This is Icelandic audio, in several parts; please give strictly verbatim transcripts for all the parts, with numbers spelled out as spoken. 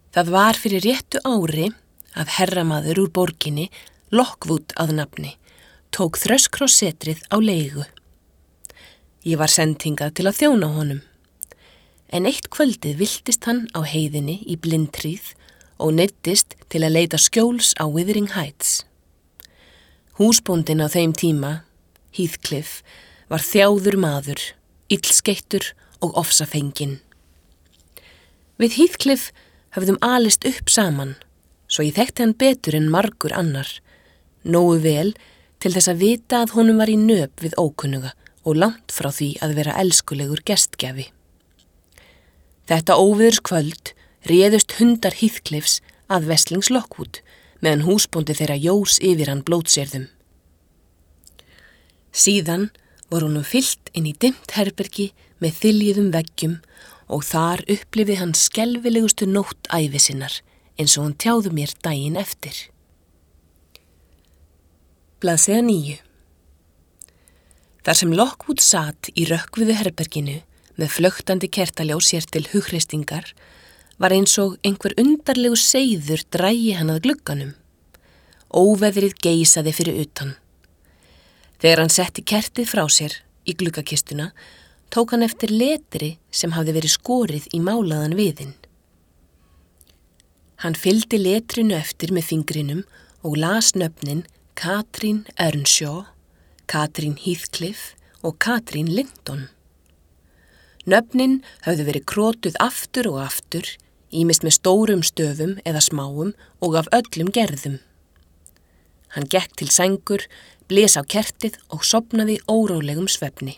Það var fyrir réttu ári að herramaður úr borginni, Lockwood að nafni, tók Þröskross-setrið á leigu. Ég var send hingað til að þjóna honum. En eitt kvöldið viltist hann á heiðinni í blindhríð og neyddist til að leita skjóls á Wuthering Heights. Húsbóndinn á þeim tíma, Heathcliff, var þjáður maður, illskeittur og ofsafenginn. Við Heathcliff höfðum alist upp saman, svo ég þekkti hann betur en margur annar, nógu vel til þess að vita að honum var í nöp við ókunnuga og langt frá því að vera elskulegur gestgjafi. Þetta óveðurskvöld réðust hundar Heathcliffs að Vestlings Lockwood meðan húsbóndi þeirra jós yfir hann blótsérðum. Síðan var honum fyllt inn í dimmt herbergi með þyljuðum veggjum og þar upplifði hann skelfilegustu nótt ævi sinnar eins og hann tjáði mér daginn eftir. Blaðsíða níu. Þar sem Lockwood sat í rökkviðu herberginu með flöktandi kertaljós sér til hugreistingar var eins og einhver undarlegu seiður drægi hann að glugganum. Óveðrið geisaði fyrir utan. Þegar hann setti kertið frá sér í gluggakistuna, tók hann eftir letri sem hafði verið skorið í málaðan viðinn. Hann fylgdi letrinu eftir með fingrinum og las nöfnin Katrín Earnshaw, Katrín Heathcliff og Katrín Linton. Nöfnin höfðu verið krotuð aftur og aftur, ýmist með stórum stöfum eða smáum og af öllum gerðum. Hann gekk til sængur, blés á kertið og sofnaði órólegum svefni.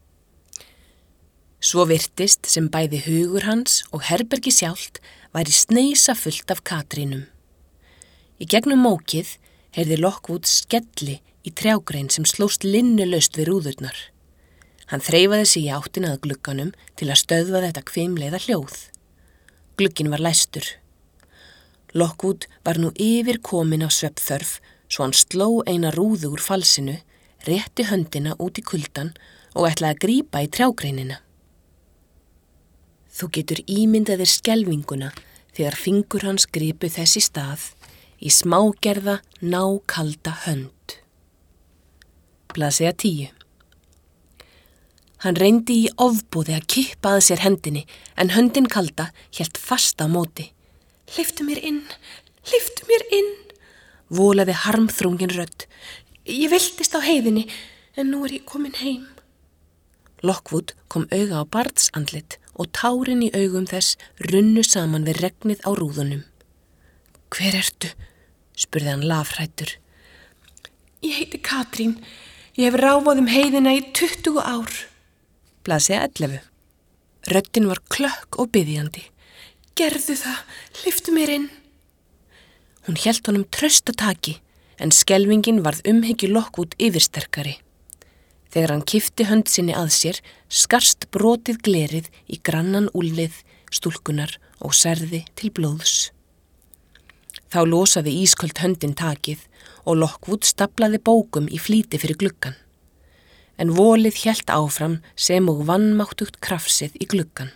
Svo virtist sem bæði hugur hans og herbergi sjálft væri sneisa fullt af Katrínum. Í gegnum mókið heyrði Lockwood skelli í trjágrein sem slóst linnulaust við rúðurnar. Hann þreifaði sig í áttina að glugganum til að stöðva þetta hvimleiða hljóð. Glugginn var læstur. Lockwood var nú yfir komin af svefnþörf, svo hann sló eina rúðu úr falsinu, rétti höndina út í kuldan og ætlaði að grípa í trjágreinina. Þú getur ímyndað þér skelfinguna þegar fingur hans gripu þess í stað í smágerða, nákalda hönd. Blaðsíða tíu. Hann reyndi í ofboði að kippa að sér hendinni, en höndin kalda hélt fast á móti. Hleyptu mér inn, hleyptu mér inn, volaði harmþrungin rödd. Ég viltist á heiðinni, en nú er ég komin heim. Lockwood kom auga á barnsandlit og tárin í augum þess runnu saman við regnið á rúðunum. Hver ertu? Spurði hann lafhræddur. Ég heiti Katrín. Ég hef ráfað um heiðina í tuttugu ár. Blaðsíða ellefu. Röddin var klökk og biðjandi. Gerðu það, hleyptu mér inn. Hún hélt honum traustataki, en skelfingin varð umhyggju Lockwood yfirsterkari. Þegar hann kippti hönd sinni að sér, skarst brotið glerið í grannan úlnið stúlkunar og særði til blóðs. Þá losaði ísköld höndin takið og Lockwood staflaði bókum í flýti fyrir gluggan. En volið hélt áfram sem og vannmáttugt krafsið í gluggan.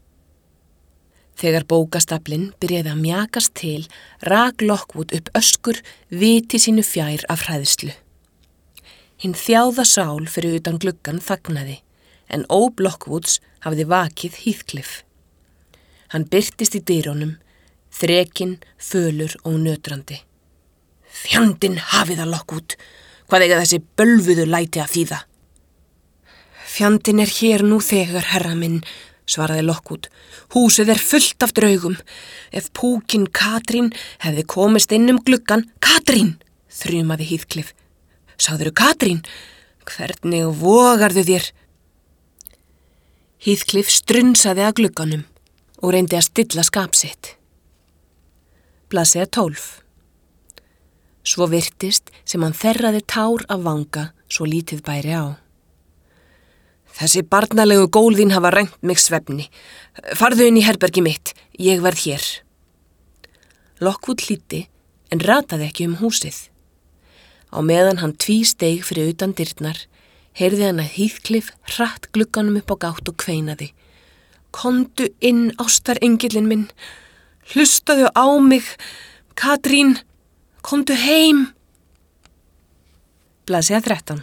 Þegar bókastaflinn byrjaði að mjakast til, rak Lockwood upp öskur viti sínu fjær af hræðslu. Hinn þjáða sál fyrir utan gluggan þagnaði, en óp Lockwoods hafði vakið Heathcliff. Hann birtist í dyrunum, þrekinn, fölur og nötrandi. Fjandinn hafi það, Lockwood. Hvað eiga þessi bölvuðu læti að þýða? Fjandinn er hér nú þegar, herra minn, svaraði Lockwood. Húsið er fullt af draugum. Ef púkin Katrín hefði komist inn um gluggan. Katrín, þrumaði Heathcliff. Sagðirðu Katrín? Hvernig vogarðu þér? Heathcliff strunsaði að glugganum og reyndi að stilla skap sitt. Blaðsíða tólf. Svo virtist sem hann þerraði tár af vanga svo lítið bæri á. Þessi barnalegu gól þín hafa rænt mig svefni. Farðu inn í herbergi mitt, ég verð hér. Lockwood hlýddi en rataði ekki um húsið. Á meðan hann tvísteig fyrir utan dyrnar, heyrði hann að Heathcliff hratt glugganum upp á gátt og kveinaði. Komdu inn, ástarengillinn minn. Hlustaðu á mig, Katrín, komdu heim. Blaðsíða þrettán.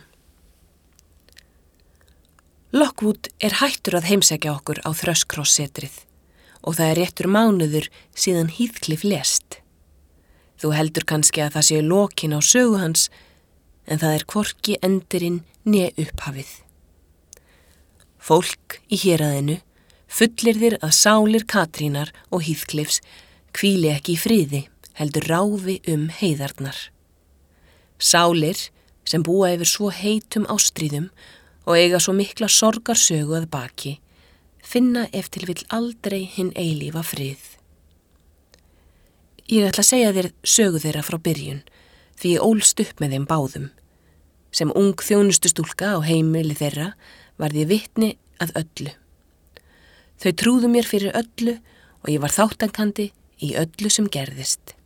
Lockwood er hættur að heimsækja okkur á Thrushcross-setrið og það er réttur mánuður síðan Heathcliff lést. Þú heldur kannski að það séu lokin á sögu hans, en það er hvorki endirinn né upphafið. Fólk í héraðinu fullyrðir að sálir Katrínar og Heathcliffs hvíli ekki í friði, heldur ráfi um heiðarnar. Sálir sem búa yfir svo heitum ástríðum og eiga svo mikla sorgarsögu að baki, finna ef til vill aldrei hinn eilífa frið. Ég ætla að segja þér sögu þeirra frá byrjun, því ég ólst upp með þeim báðum. Sem ung þjónustustúlka á heimili þeirra varð ég vitni að öllu. Þau trúðu mér fyrir öllu og ég var þáttankandi í öllu sem gerðist.